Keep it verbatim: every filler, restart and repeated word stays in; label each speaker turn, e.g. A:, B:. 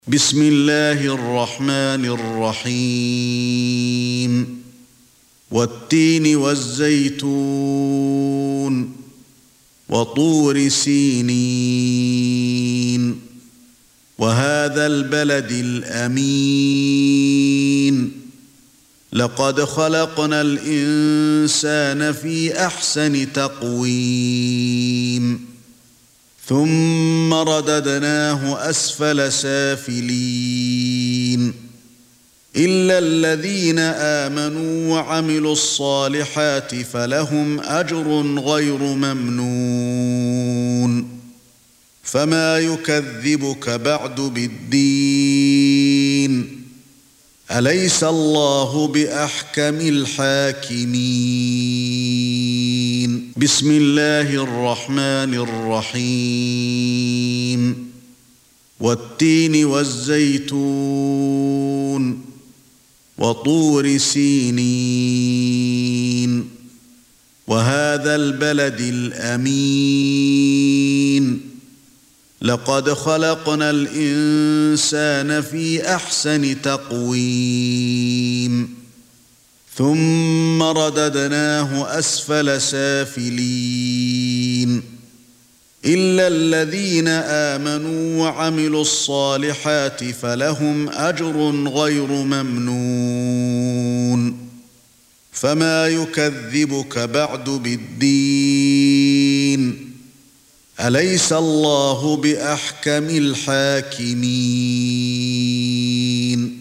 A: بسم الله الرحمن الرحيم والتين والزيتون وطور سينين وهذا البلد الأمين لقد خلقنا الإنسان في أحسن تقويم ثم رددناه أسفل سافلين إلا الذين آمنوا وعملوا الصالحات فلهم أجر غير ممنون فما يكذبك بعد بالدين أليس الله بأحكم الحاكمين بسم الله الرحمن الرحيم والتين والزيتون وطور سينين وهذا البلد الأمين لقد خلقنا الإنسان في أحسن تقويم ثم رددناه أسفل سافلين إلا الذين آمنوا وعملوا الصالحات فلهم أجر غير ممنون فما يكذبك بعد بالدين أليس الله بأحكم الحاكمين